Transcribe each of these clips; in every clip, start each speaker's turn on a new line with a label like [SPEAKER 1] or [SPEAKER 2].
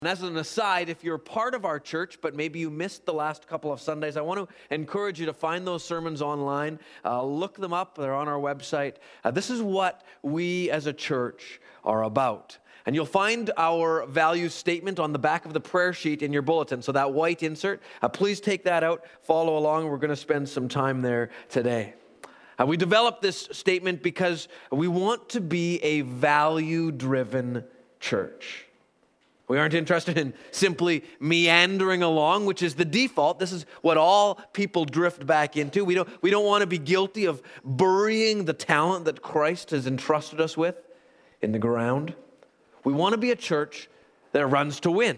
[SPEAKER 1] And as an aside, if you're part of our church, but maybe you missed the last couple of Sundays, I want to encourage you to find those sermons online. Look them up. They're on our website. This is what we as a church are about. And you'll find our values statement on the back of the prayer sheet in your bulletin. So that white insert, please take that out, follow along. We're going to spend some time there today. We developed this statement because we want to be a value-driven church. We aren't interested in simply meandering along, which is the default. This is what all people drift back into. We don't want to be guilty of burying the talent that Christ has entrusted us with in the ground. We want to be a church that runs to win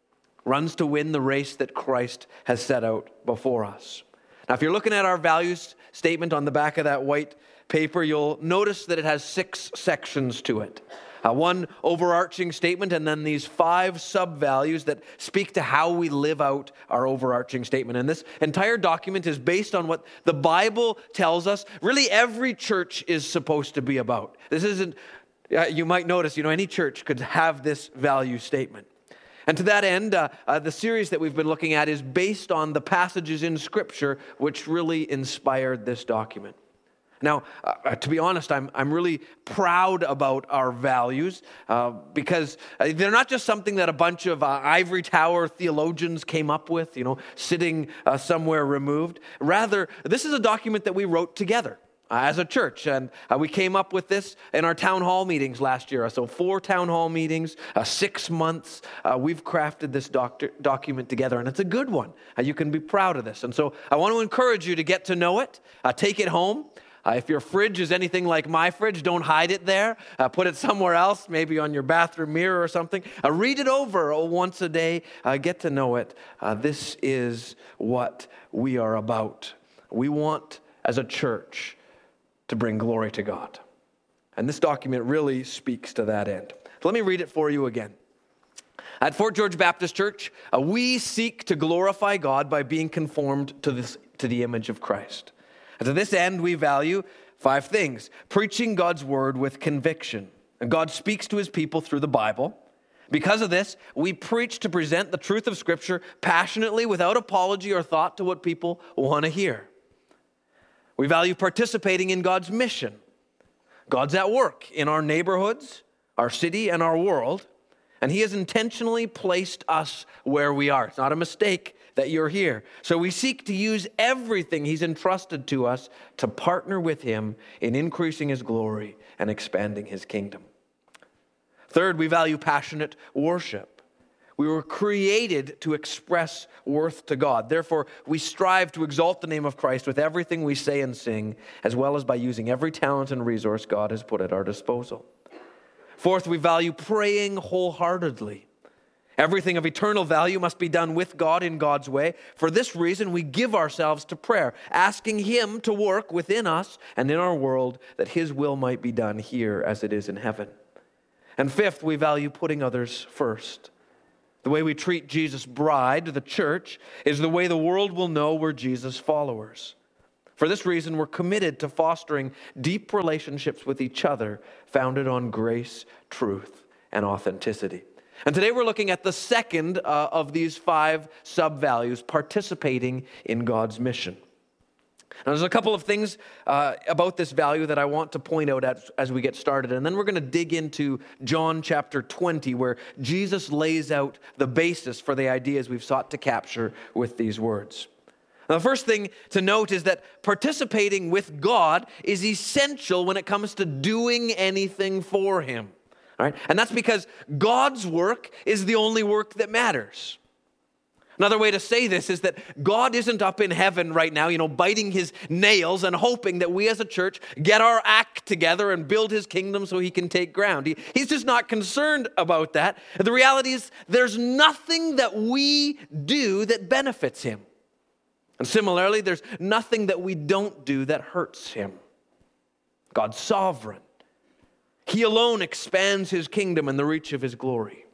[SPEAKER 1] the race that Christ has set out before us. Now, if you're looking at our values statement on the back of that white paper, you'll notice that it has 6 sections to it. One overarching statement, and then these 5 sub-values that speak to how we live out our overarching statement. And this entire document is based on what the Bible tells us really every church is supposed to be about. This isn't, you might notice, any church could have this value statement. And to that end, the series that we've been looking at is based on the passages in Scripture which really inspired this document. Now, to be honest, I'm really proud about our values because they're not just something that a bunch of ivory tower theologians came up with, sitting somewhere removed. Rather, this is a document that we wrote together as a church, and we came up with this in our town hall meetings last year. So 4 town hall meetings, 6 months. We've crafted this document together, and it's a good one. You can be proud of this. And so I want to encourage you to get to know it, take it home. If your fridge is anything like my fridge, don't hide it there. Put it somewhere else, maybe on your bathroom mirror or something. Read it over once a day. Get to know it. This is what we are about. We want, as a church, to bring glory to God. And this document really speaks to that end. So let me read it for you again. At Fort George Baptist Church, we seek to glorify God by being conformed to the image of Christ. And to this end, we value 5 things. Preaching God's word with conviction. And God speaks to his people through the Bible. Because of this, we preach to present the truth of Scripture passionately without apology or thought to what people want to hear. We value participating in God's mission. God's at work in our neighborhoods, our city, and our world. And he has intentionally placed us where we are. It's not a mistake that you're here. So we seek to use everything he's entrusted to us to partner with him in increasing his glory and expanding his kingdom. Third, we value passionate worship. We were created to express worth to God. Therefore, we strive to exalt the name of Christ with everything we say and sing, as well as by using every talent and resource God has put at our disposal. Fourth, we value praying wholeheartedly. Everything of eternal value must be done with God in God's way. For this reason, we give ourselves to prayer, asking him to work within us and in our world that his will might be done here as it is in heaven. And fifth, we value putting others first. The way we treat Jesus' bride, the church, is the way the world will know we're Jesus' followers. For this reason, we're committed to fostering deep relationships with each other, founded on grace, truth, and authenticity. And today we're looking at the second of these 5 sub-values, participating in God's mission. Now, there's a couple of things about this value that I want to point out as we get started. And then we're going to dig into John chapter 20, where Jesus lays out the basis for the ideas we've sought to capture with these words. Now, the first thing to note is that participating with God is essential when it comes to doing anything for him. All right? And that's because God's work is the only work that matters. Another way to say this is that God isn't up in heaven right now, biting his nails and hoping that we as a church get our act together and build his kingdom so he can take ground. He's just not concerned about that. The reality is there's nothing that we do that benefits him. And similarly, there's nothing that we don't do that hurts him. God's sovereign. He alone expands his kingdom and the reach of his glory.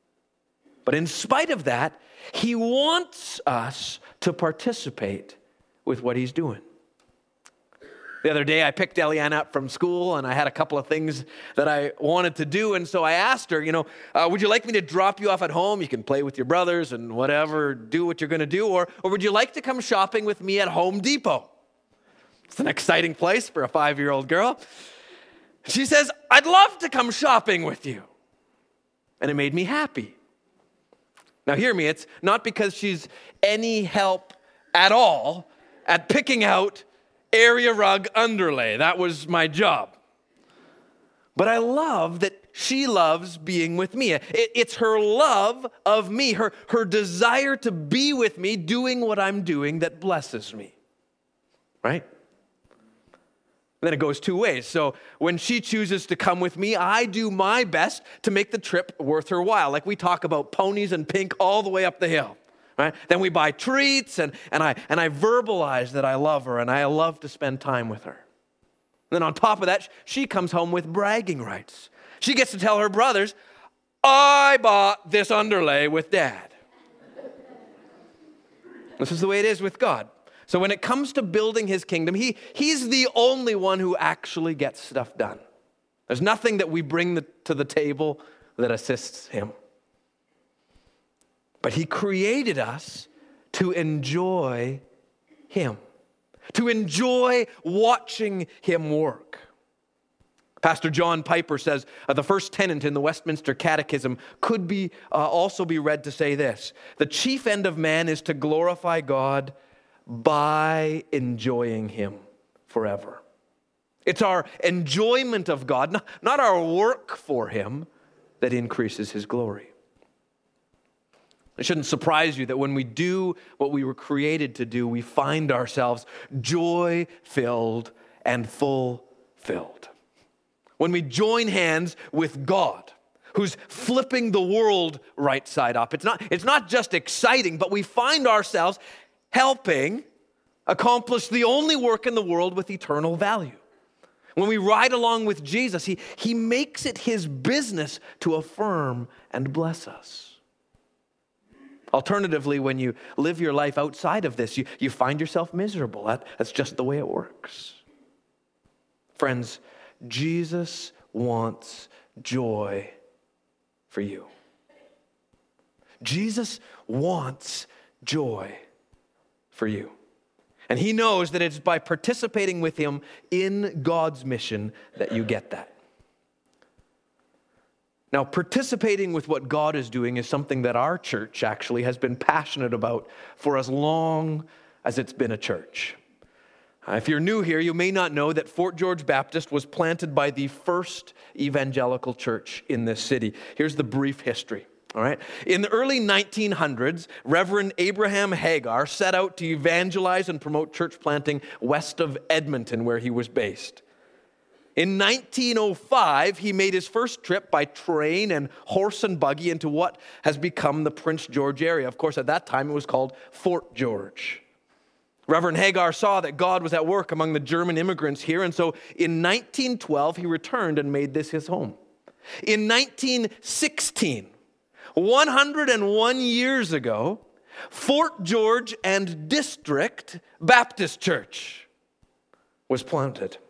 [SPEAKER 1] But in spite of that, he wants us to participate with what he's doing. The other day, I picked Eliana up from school, and I had a couple of things that I wanted to do. And so I asked her, would you like me to drop you off at home? You can play with your brothers and whatever, do what you're going to do. Or would you like to come shopping with me at Home Depot? It's an exciting place for a 5-year-old girl. She says, I'd love to come shopping with you. And it made me happy. Now hear me, it's not because she's any help at all at picking out area rug underlay. That was my job. But I love that she loves being with me. It's her love of me, her desire to be with me, doing what I'm doing that blesses me. Right? Then it goes two ways. So when she chooses to come with me, I do my best to make the trip worth her while. Like we talk about ponies and pink all the way up the hill. Right? Then we buy treats and I verbalize that I love her and I love to spend time with her. And then on top of that, she comes home with bragging rights. She gets to tell her brothers, I bought this underlay with Dad. This is the way it is with God. So when it comes to building his kingdom, he's the only one who actually gets stuff done. There's nothing that we bring to the table that assists him. But he created us to enjoy him, to enjoy watching him work. Pastor John Piper says the first tenet in the Westminster Catechism could also be read to say this: the chief end of man is to glorify God by enjoying him forever. It's our enjoyment of God, not our work for him, that increases his glory. It shouldn't surprise you that when we do what we were created to do, we find ourselves joy-filled and fulfilled. When we join hands with God, who's flipping the world right side up, it's not just exciting, but we find ourselves helping accomplish the only work in the world with eternal value. When we ride along with Jesus, he makes it his business to affirm and bless us. Alternatively, when you live your life outside of this, you find yourself miserable. That's just the way it works. Friends, Jesus wants joy for you. Jesus wants joy for you. And he knows that it's by participating with him in God's mission that you get that. Now, participating with what God is doing is something that our church actually has been passionate about for as long as it's been a church. If you're new here, you may not know that Fort George Baptist was planted by the first evangelical church in this city. Here's the brief history. All right. In the early 1900s, Reverend Abraham Hagar set out to evangelize and promote church planting west of Edmonton, where he was based. In 1905, he made his first trip by train and horse and buggy into what has become the Prince George area. Of course, at that time, it was called Fort George. Reverend Hagar saw that God was at work among the German immigrants here, and so in 1912, he returned and made this his home. In 1916, 101 years ago, Fort George and District Baptist Church was planted.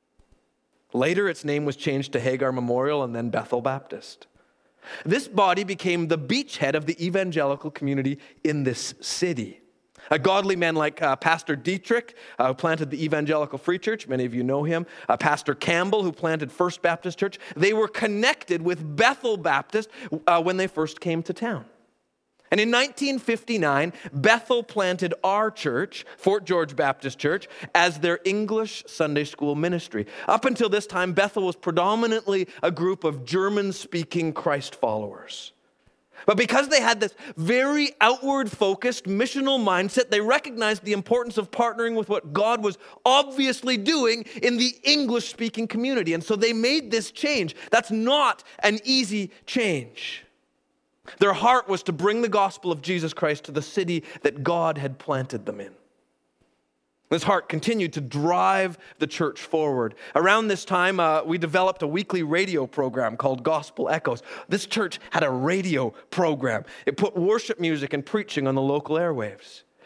[SPEAKER 1] Later, its name was changed to Hagar Memorial and then Bethel Baptist. This body became the beachhead of the evangelical community in this city. Godly men like Pastor Dietrich, who planted the Evangelical Free Church. Many of you know him. Pastor Campbell, who planted First Baptist Church. They were connected with Bethel Baptist when they first came to town. And in 1959, Bethel planted our church, Fort George Baptist Church, as their English Sunday school ministry. Up until this time, Bethel was predominantly a group of German-speaking Christ followers. But because they had this very outward-focused missional mindset, they recognized the importance of partnering with what God was obviously doing in the English-speaking community. And so they made this change. That's not an easy change. Their heart was to bring the gospel of Jesus Christ to the city that God had planted them in. This heart continued to drive the church forward. Around this time, we developed a weekly radio program called Gospel Echoes. This church had a radio program. It put worship music and preaching on the local airwaves.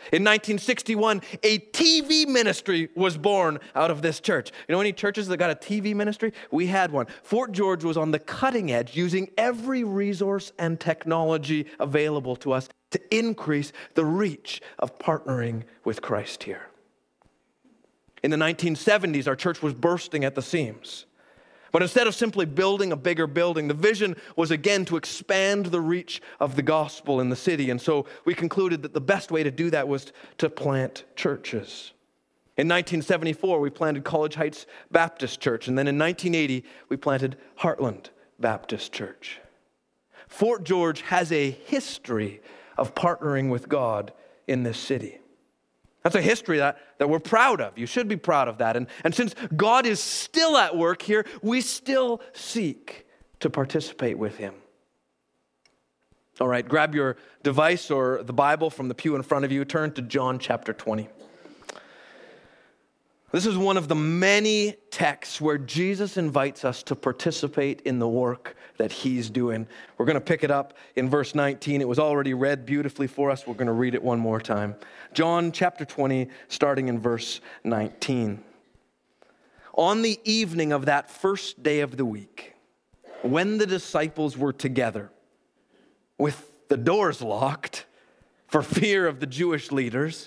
[SPEAKER 1] In 1961, a TV ministry was born out of this church. You know any churches that got a TV ministry? We had one. Fort George was on the cutting edge, using every resource and technology available to us to increase the reach of partnering with Christ here. In the 1970s, our church was bursting at the seams. But instead of simply building a bigger building, the vision was again to expand the reach of the gospel in the city. And so we concluded that the best way to do that was to plant churches. In 1974, we planted College Heights Baptist Church. And then in 1980, we planted Heartland Baptist Church. Fort George has a history of partnering with God in this city. That's a history that we're proud of. You should be proud of that. And since God is still at work here, we still seek to participate with him. All right, grab your device or the Bible from the pew in front of you. Turn to John chapter 20. This is one of the many texts where Jesus invites us to participate in the work that he's doing. We're going to pick it up in verse 19. It was already read beautifully for us. We're going to read it one more time. John chapter 20, starting in verse 19. On the evening of that first day of the week, when the disciples were together, with the doors locked for fear of the Jewish leaders,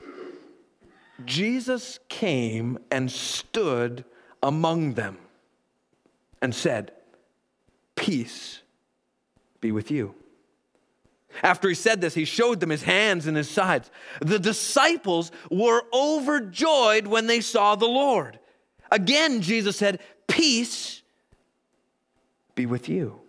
[SPEAKER 1] Jesus came and stood among them and said, "Peace be with you." After he said this, he showed them his hands and his sides. The disciples were overjoyed when they saw the Lord. Again, Jesus said, "Peace be with you.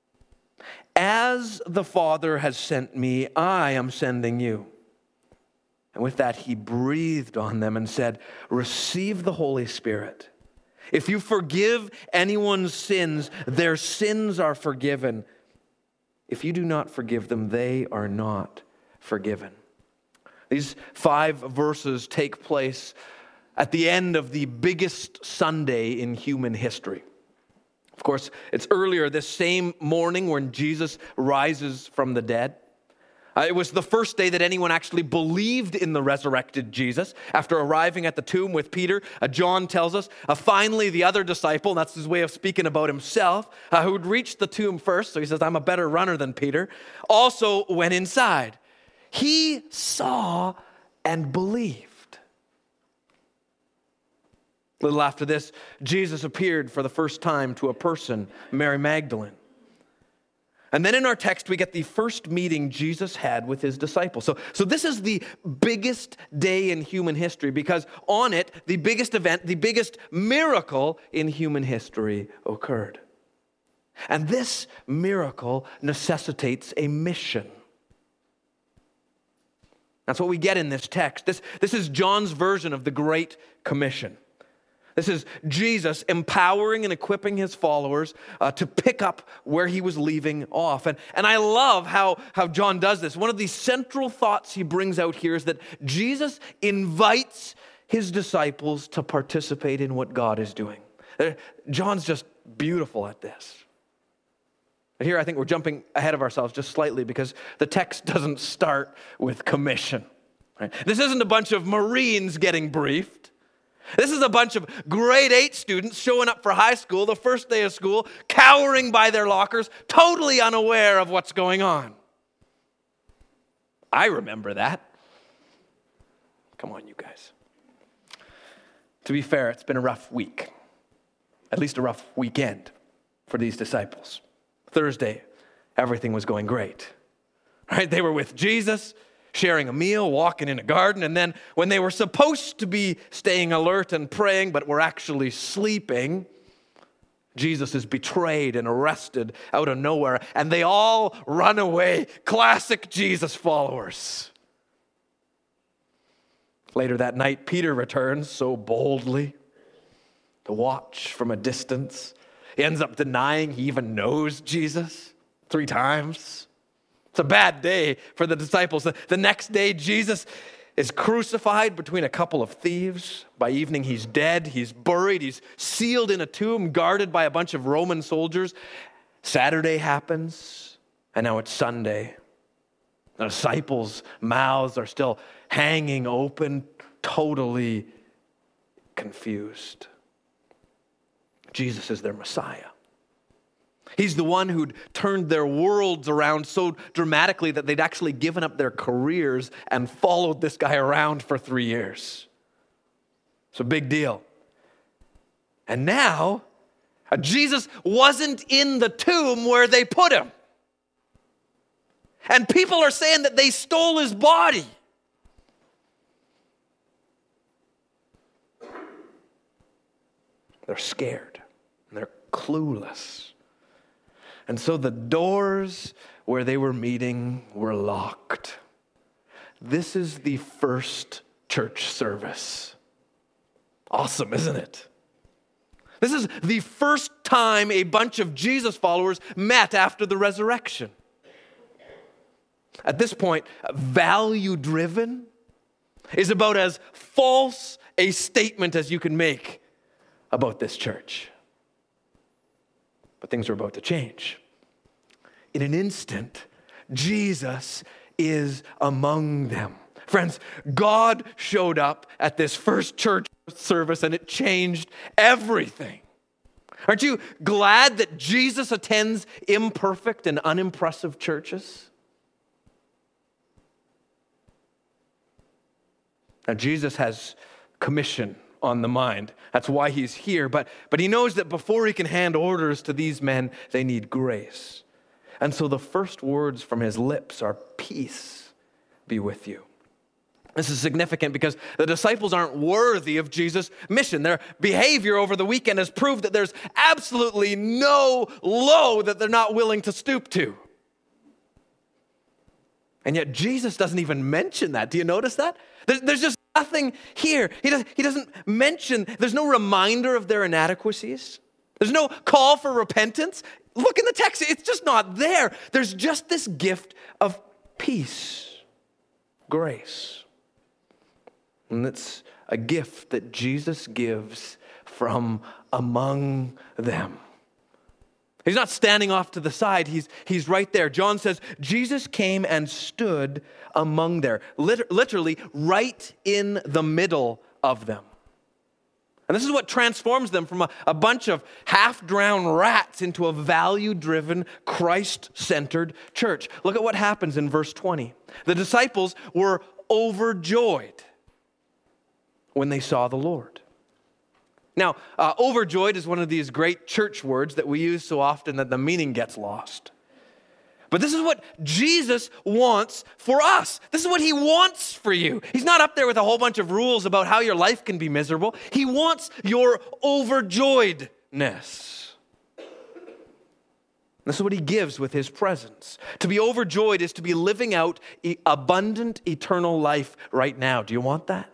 [SPEAKER 1] As the Father has sent me, I am sending you." And with that, he breathed on them and said, "Receive the Holy Spirit. If you forgive anyone's sins, their sins are forgiven. If you do not forgive them, they are not forgiven." These 5 verses take place at the end of the biggest Sunday in human history. Of course, it's earlier this same morning when Jesus rises from the dead. It was the first day that anyone actually believed in the resurrected Jesus. After arriving at the tomb with Peter, John tells us, finally the other disciple, and that's his way of speaking about himself, who had reached the tomb first, so he says, "I'm a better runner than Peter," also went inside. He saw and believed. A little after this, Jesus appeared for the first time to a person, Mary Magdalene. And then in our text, we get the first meeting Jesus had with his disciples. So this is the biggest day in human history because on it, the biggest event, the biggest miracle in human history occurred. And this miracle necessitates a mission. That's what we get in this text. This is John's version of the Great Commission. This is Jesus empowering and equipping his followers to pick up where he was leaving off. And I love how John does this. One of the central thoughts he brings out here is that Jesus invites his disciples to participate in what God is doing. John's just beautiful at this. Here I think we're jumping ahead of ourselves just slightly because the text doesn't start with commission. Right? This isn't a bunch of Marines getting briefed. This is a bunch of grade 8 students showing up for high school, the first day of school, cowering by their lockers, totally unaware of what's going on. I remember that. Come on, you guys. To be fair, it's been a rough week, at least a rough weekend for these disciples. Thursday, everything was going great. Right? They were with Jesus, sharing a meal, walking in a garden, and then when they were supposed to be staying alert and praying, but were actually sleeping, Jesus is betrayed and arrested out of nowhere, and they all run away. Classic Jesus followers. Later that night, Peter returns so boldly to watch from a distance. He ends up denying he even knows Jesus 3 times. It's a bad day for the disciples. The next day, Jesus is crucified between a couple of thieves. By evening, he's dead. He's buried. He's sealed in a tomb guarded by a bunch of Roman soldiers. Saturday happens, and now it's Sunday. The disciples' mouths are still hanging open, totally confused. Jesus is their Messiah. He's the one who'd turned their worlds around so dramatically that they'd actually given up their careers and followed this guy around for 3 years. It's a big deal. And now, Jesus wasn't in the tomb where they put him. And people are saying that they stole his body. They're scared. And they're clueless. And so the doors where they were meeting were locked. This is the first church service. Awesome, isn't it? This is the first time a bunch of Jesus followers met after the resurrection. At this point, value-driven is about as false a statement as you can make about this church. But things are about to change. In an instant, Jesus is among them. Friends, God showed up at this first church service and it changed everything. Aren't you glad that Jesus attends imperfect and unimpressive churches? Now, Jesus has commission on the mind. That's why he's here. But he knows that before he can hand orders to these men, they need grace. And so the first words from his lips are, "Peace be with you." This is significant because the disciples aren't worthy of Jesus' mission. Their behavior over the weekend has proved that there's absolutely no low that they're not willing to stoop to. And yet Jesus doesn't even mention that. Do you notice that? There's just nothing here. He doesn't mention, there's no reminder of their inadequacies. There's no call for repentance. Look in the text, it's just not there. There's just this gift of peace, grace. And it's a gift that Jesus gives from among them. He's not standing off to the side. He's right there. John says, Jesus came and stood among there. Literally, right in the middle of them. And this is what transforms them from a bunch of half-drowned rats into a value-driven, Christ-centered church. Look at what happens in verse 20. The disciples were overjoyed when they saw the Lord. Now, overjoyed is one of these great church words that we use so often that the meaning gets lost. But this is what Jesus wants for us. This is what he wants for you. He's not up there with a whole bunch of rules about how your life can be miserable. He wants your overjoyedness. This is what he gives with his presence. To be overjoyed is to be living out abundant, eternal life right now. Do you want that?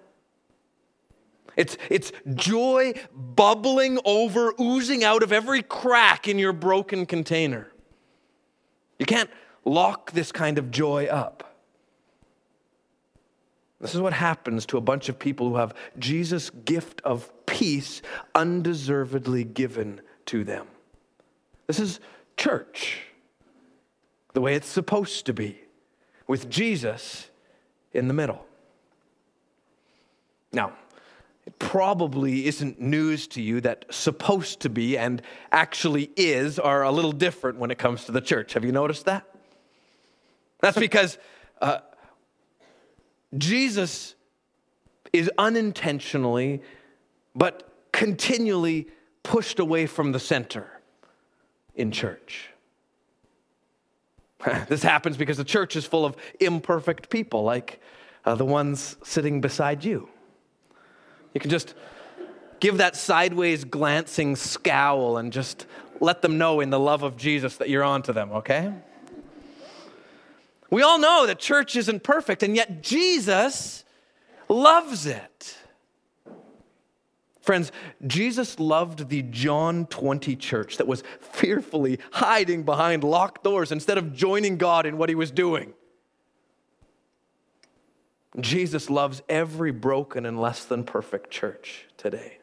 [SPEAKER 1] It's joy bubbling over, oozing out of every crack in your broken container. You can't lock this kind of joy up. This is what happens to a bunch of people who have Jesus' gift of peace undeservedly given to them. This is church, the way it's supposed to be, with Jesus in the middle. Now, it probably isn't news to you that supposed to be and actually is are a little different when it comes to the church. Have you noticed that? That's because Jesus is unintentionally but continually pushed away from the center in church. This happens because the church is full of imperfect people like the ones sitting beside you. You can just give that sideways glancing scowl and just let them know in the love of Jesus that you're on to them, okay? We all know that church isn't perfect, and yet Jesus loves it. Friends, Jesus loved the John 20 church that was fearfully hiding behind locked doors instead of joining God in what he was doing. Jesus loves every broken and less than perfect church today.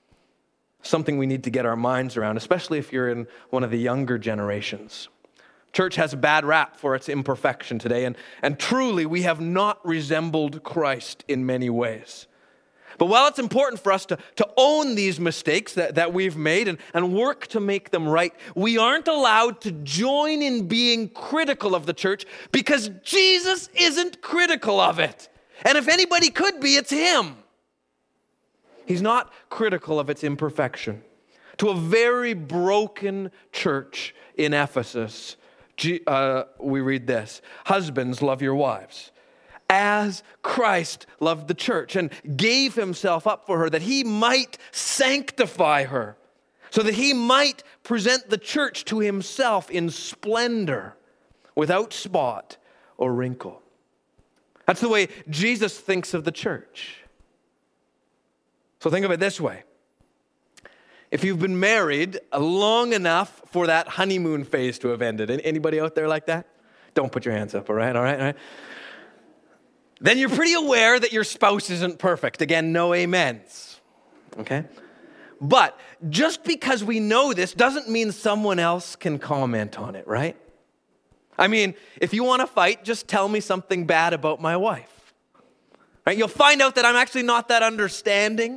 [SPEAKER 1] Something we need to get our minds around, especially if you're in one of the younger generations. Church has a bad rap for its imperfection today, and truly we have not resembled Christ in many ways. But while it's important for us to own these mistakes that we've made and work to make them right, we aren't allowed to join in being critical of the church because Jesus isn't critical of it. And if anybody could be, it's him. He's not critical of its imperfection. To a very broken church in Ephesus, we read this: husbands, love your wives, as Christ loved the church and gave himself up for her, that he might sanctify her, so that he might present the church to himself in splendor, without spot or wrinkle. That's the way Jesus thinks of the church. So think of it this way. If you've been married long enough for that honeymoon phase to have ended, anybody out there like that? Don't put your hands up, all right? Then you're pretty aware that your spouse isn't perfect. Again, no amens, okay? But just because we know this doesn't mean someone else can comment on it, right? I mean, if you want to fight, just tell me something bad about my wife, right? You'll find out that I'm actually not that understanding,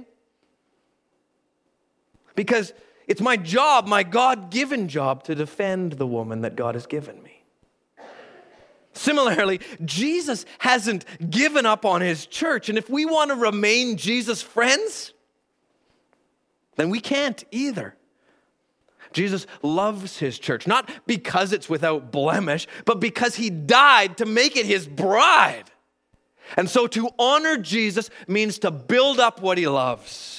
[SPEAKER 1] because it's my job, my God-given job, to defend the woman that God has given me. Similarly, Jesus hasn't given up on his church. And if we want to remain Jesus' friends, then we can't either. Jesus loves his church, not because it's without blemish, but because he died to make it his bride. And so to honor Jesus means to build up what he loves.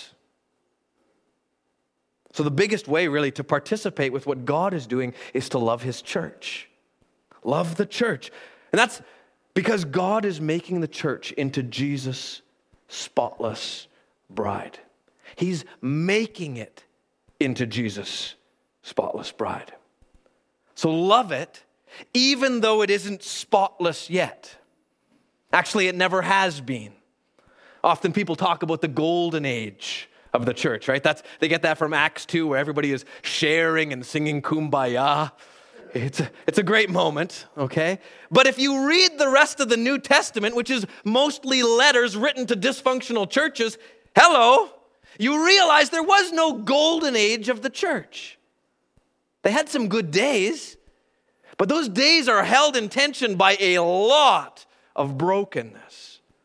[SPEAKER 1] So the biggest way really to participate with what God is doing is to love his church. Love the church. And that's because God is making the church into Jesus' spotless bride. He's making it into Jesus' spotless bride. So love it, even though it isn't spotless yet. Actually, it never has been. Often people talk about the golden age of the church, right? They get that from Acts 2, where everybody is sharing and singing Kumbaya. It's a great moment, okay? But if you read the rest of the New Testament, which is mostly letters written to dysfunctional churches, you realize there was no golden age of the church. They had some good days, but those days are held in tension by a lot of brokenness.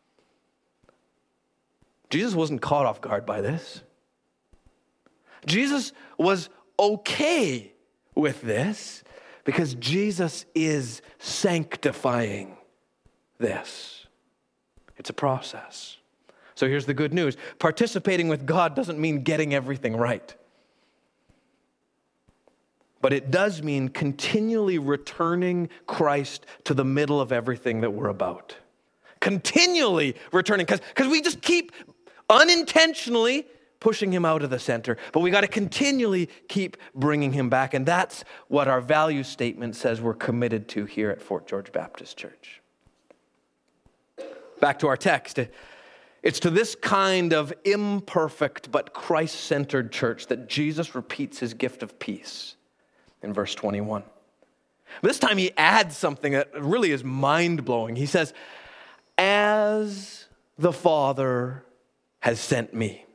[SPEAKER 1] Jesus wasn't caught off guard by this. Jesus was okay with this because Jesus is sanctifying this. It's a process. So here's the good news. Participating with God doesn't mean getting everything right. But it does mean continually returning Christ to the middle of everything that we're about. Continually returning, because we just keep unintentionally pushing him out of the center. But we got to continually keep bringing him back. And that's what our value statement says we're committed to here at Fort George Baptist Church. Back to our text. It's to this kind of imperfect but Christ-centered church that Jesus repeats his gift of peace in verse 21. This time he adds something that really is mind-blowing. He says, as the Father has sent me.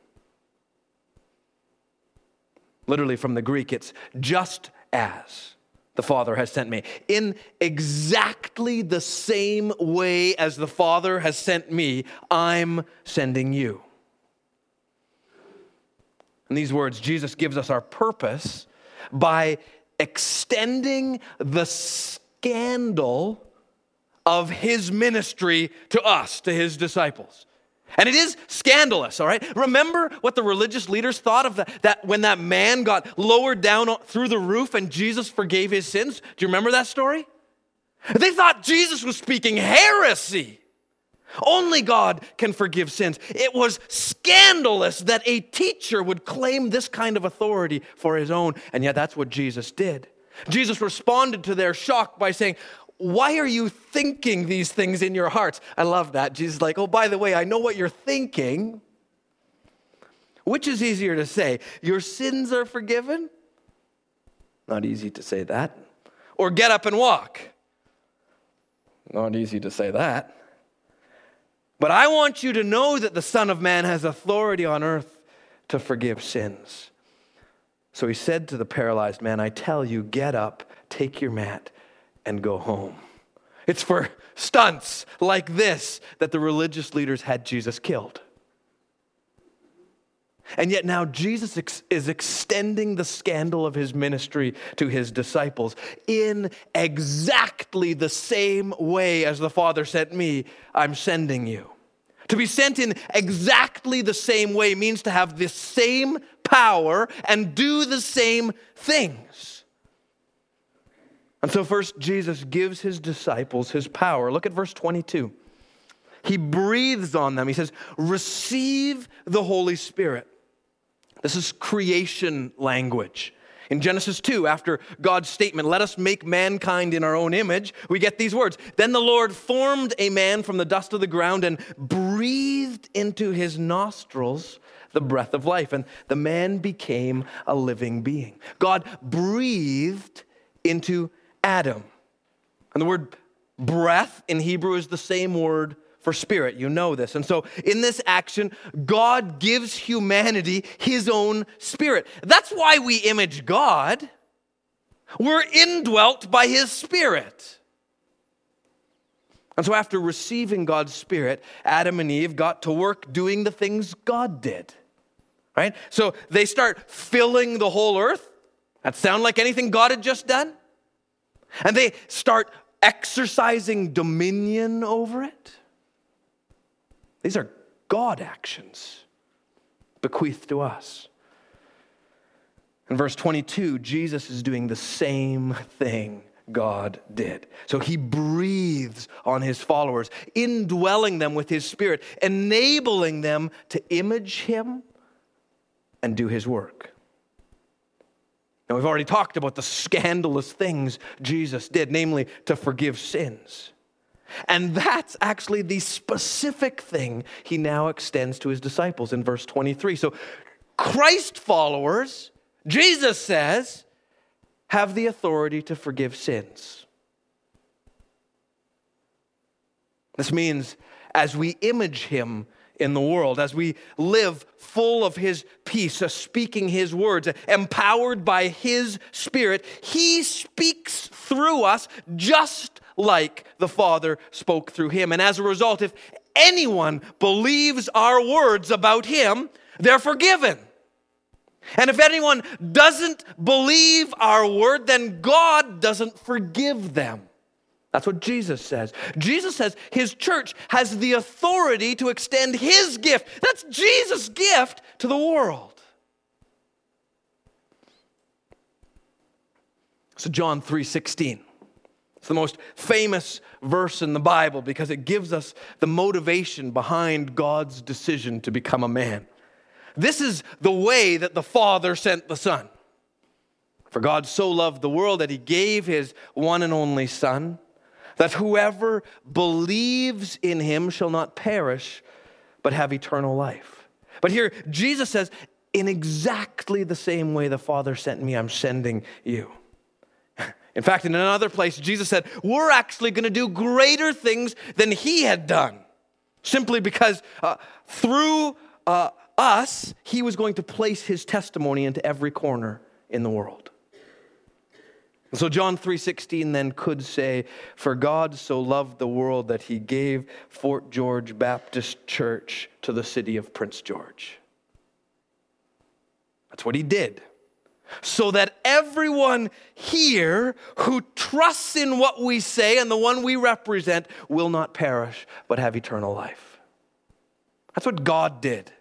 [SPEAKER 1] Literally from the Greek, it's just as the Father has sent me. In exactly the same way as the Father has sent me, I'm sending you. In these words, Jesus gives us our purpose by extending the scandal of his ministry to us, to his disciples. And it is scandalous, all right? Remember what the religious leaders thought of that when that man got lowered down through the roof and Jesus forgave his sins? Do you remember that story? They thought Jesus was speaking heresy. Only God can forgive sins. It was scandalous that a teacher would claim this kind of authority for his own, and yet that's what Jesus did. Jesus responded to their shock by saying, why are you thinking these things in your hearts? I love that. Jesus is like, oh, by the way, I know what you're thinking. Which is easier to say? Your sins are forgiven? Not easy to say that. or get up and walk. Not easy to say that. But I want you to know that the Son of Man has authority on earth to forgive sins. So he said to the paralyzed man, I tell you, get up, take your mat, and go home. It's for stunts like this that the religious leaders had Jesus killed. And yet now Jesus is extending the scandal of his ministry to his disciples in exactly the same way as the Father sent me, I'm sending you. To be sent in exactly the same way means to have the same power and do the same things. And so first Jesus gives his disciples his power. Look at verse 22. He breathes on them. He says, receive the Holy Spirit. This is creation language. In Genesis 2, after God's statement, let us make mankind in our own image, we get these words. Then the Lord formed a man from the dust of the ground and breathed into his nostrils the breath of life. And the man became a living being. God breathed into Adam. And the word breath in Hebrew is the same word for spirit. You know this. And so in this action, God gives humanity his own spirit. That's why we image God. We're indwelt by his spirit. And so after receiving God's spirit, Adam and Eve got to work doing the things God did. Right? So they start filling the whole earth. That sound like anything God had just done? And they start exercising dominion over it. These are God actions bequeathed to us. In verse 22, Jesus is doing the same thing God did. So he breathes on his followers, indwelling them with his spirit, enabling them to image him and do his work. Now, we've already talked about the scandalous things Jesus did, namely to forgive sins. And that's actually the specific thing he now extends to his disciples in verse 23. So Christ followers, Jesus says, have the authority to forgive sins. This means as we image him in the world, as we live full of his peace, speaking his words, empowered by his spirit, he speaks through us just like the Father spoke through him. And as a result, if anyone believes our words about him, they're forgiven. And if anyone doesn't believe our word, then God doesn't forgive them. That's what Jesus says. Jesus says his church has the authority to extend his gift. That's Jesus' gift to the world. So John 3:16. It's the most famous verse in the Bible because it gives us the motivation behind God's decision to become a man. This is the way that the Father sent the Son. For God so loved the world that he gave his one and only Son, that whoever believes in him shall not perish, but have eternal life. But here, Jesus says, in exactly the same way the Father sent me, I'm sending you. In fact, in another place, Jesus said, we're actually going to do greater things than he had done. Simply because through us, he was going to place his testimony into every corner in the world. So John 3:16 then could say, for God so loved the world that he gave Fort George Baptist Church to the city of Prince George. That's what he did. So that everyone here who trusts in what we say and the one we represent will not perish, but have eternal life. That's what God did.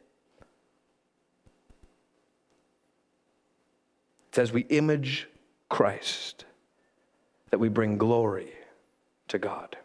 [SPEAKER 1] It's as we image Christ that we bring glory to God.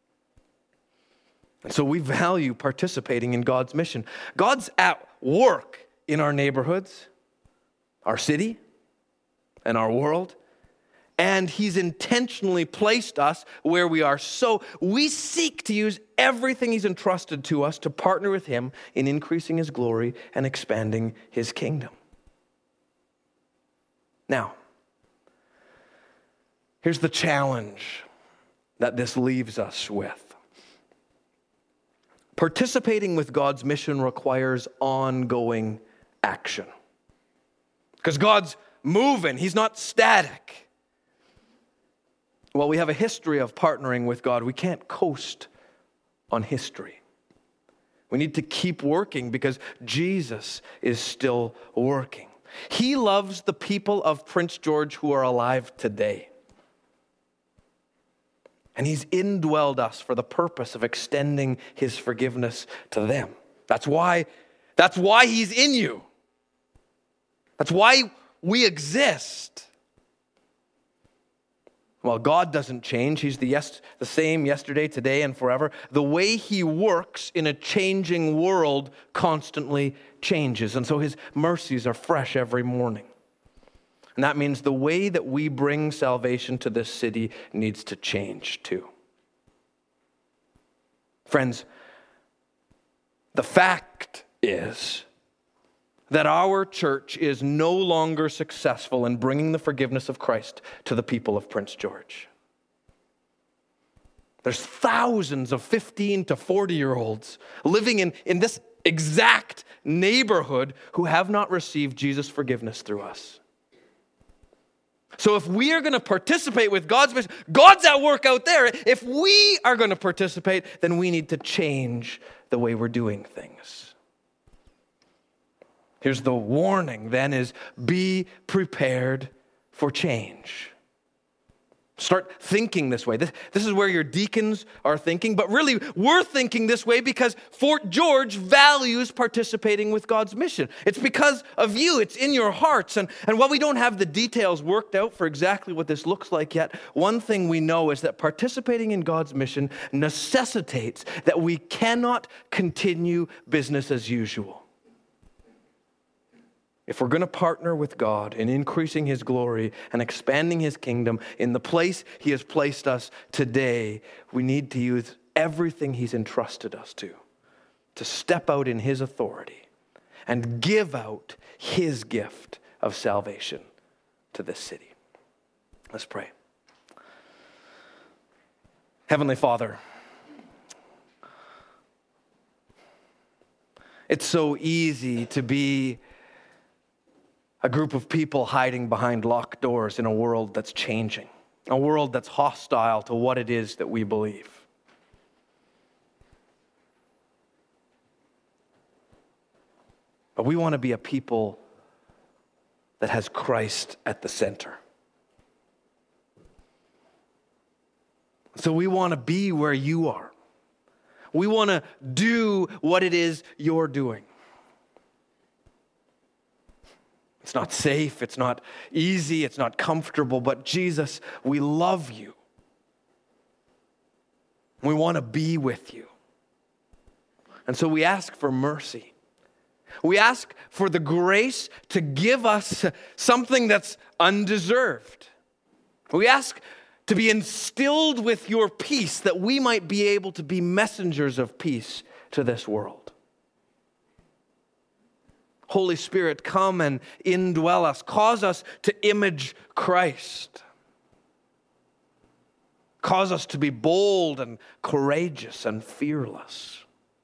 [SPEAKER 1] And so we value participating in God's mission. God's at work in our neighborhoods, our city, and our world. And he's intentionally placed us where we are. So we seek to use everything he's entrusted to us to partner with him in increasing his glory and expanding his kingdom. Now, Here's the challenge that this leaves us with. Participating with God's mission requires ongoing action. Because God's moving, He's not static. Well, we have a history of partnering with God. We can't coast on history. We need to keep working because Jesus is still working. He loves the people of Prince George who are alive today. And He's indwelled us for the purpose of extending His forgiveness to them. That's why He's in you. That's why we exist. Well, God doesn't change. He's the same yesterday, today, and forever. The way He works in a changing world constantly changes. And so His mercies are fresh every morning. And that means the way that we bring salvation to this city needs to change too. Friends, the fact is that our church is no longer successful in bringing the forgiveness of Christ to the people of Prince George. There's thousands of 15 to 40-year-olds living in this exact neighborhood who have not received Jesus' forgiveness through us. So if we are going to participate with God's mission, God's at work out there. If we are going to participate, then we need to change the way we're doing things. Here's the warning then is be prepared for change. Start thinking this way. This is where your deacons are thinking, but really we're thinking this way because Fort George values participating with God's mission. It's because of you. It's in your hearts. And while we don't have the details worked out for exactly what this looks like yet, one thing we know is that participating in God's mission necessitates that we cannot continue business as usual. If we're going to partner with God in increasing His glory and expanding His kingdom in the place He has placed us today, we need to use everything He's entrusted us to step out in His authority and give out His gift of salvation to this city. Let's pray. Heavenly Father, it's so easy to be a group of people hiding behind locked doors in a world that's changing, a world that's hostile to what it is that we believe. But we want to be a people that has Christ at the center. So we want to be where you are. We want to do what it is you're doing. It's not safe, it's not easy, it's not comfortable, but Jesus, we love you. We want to be with you. And so we ask for mercy. We ask for the grace to give us something that's undeserved. We ask to be instilled with your peace that we might be able to be messengers of peace to this world. Holy Spirit, come and indwell us. Cause us to image Christ. Cause us to be bold and courageous and fearless.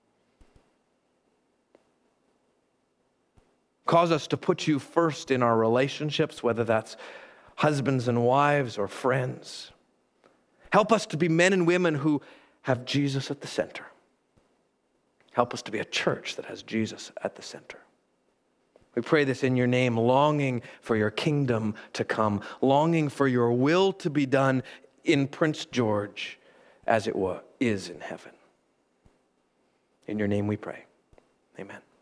[SPEAKER 1] Cause us to put you first in our relationships, whether that's husbands and wives or friends. Help us to be men and women who have Jesus at the center. Help us to be a church that has Jesus at the center. We pray this in your name, longing for your kingdom to come, longing for your will to be done in Prince George as it is in heaven. In your name we pray. Amen.